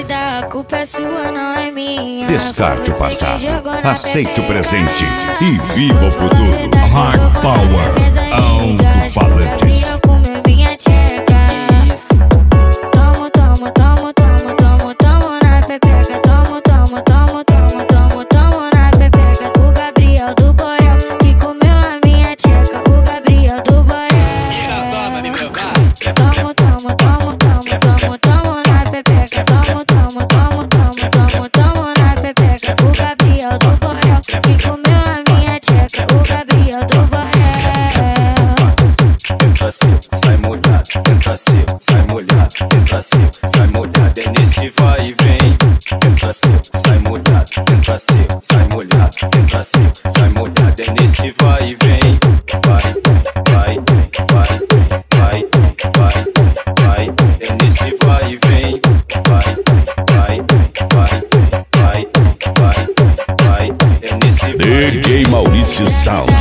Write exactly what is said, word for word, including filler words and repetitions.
engravidar, a culpa é sua, não é minha. Descarte o passado, aceite o presente e viva o futuro. Hard Power, alto-falantes. Minha tcheca. Tomo, tomo, tomo, tomo, tomo, tomo na pepeca. Tomo, tomo, tomo, tomo, tomo, tomo na pepeca. O Gabriel do Borel que comeu a minha tcheca. O Gabriel do Borel. Tomo, tomo, tomo, tomo, tomo, tomo na pepeca. Tomo, tomo, tomo, tomo, tomo, tomo na pepeca. O Gabriel do Borel que comeu a minha tcheca. O Gabriel do Borel. Entra seco, sai molhado, entra seco, sai molhado, entra seco, sai molhado, é nesse vai e vem. Entra seco, sai molhado, entra seco, sai molhado, entra seco, sai molhado, é nesse vai e vem. Vai, vai, vai, vai, vai, vai, é nesse vai e vem. Vai, vai, vai, vai, vai, vai, é nesse vai e vem. D J Maurício Sound.